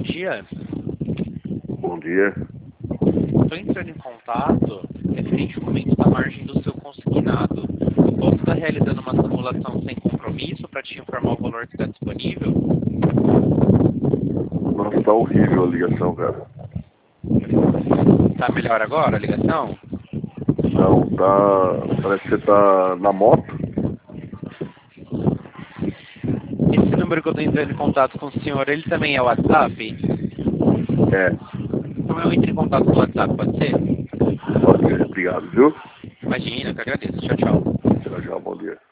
dia. Bom dia. Estou entrando em contato referente ao aumento da margem do seu consignado. Posso estar realizando uma simulação sem compromisso para te informar o valor que está disponível? Nossa, tá horrível a ligação, cara. Tá melhor agora a ligação? Não, tá... Parece que você tá na moto. Esse número que eu estou entrando em contato com o senhor, ele também é o WhatsApp? É, Então eu entro em contato com o WhatsApp, pode ser? pode ser. Obrigado, viu? Imagina, que eu agradeço. Tchau, tchau. Tchau, tchau, bom dia.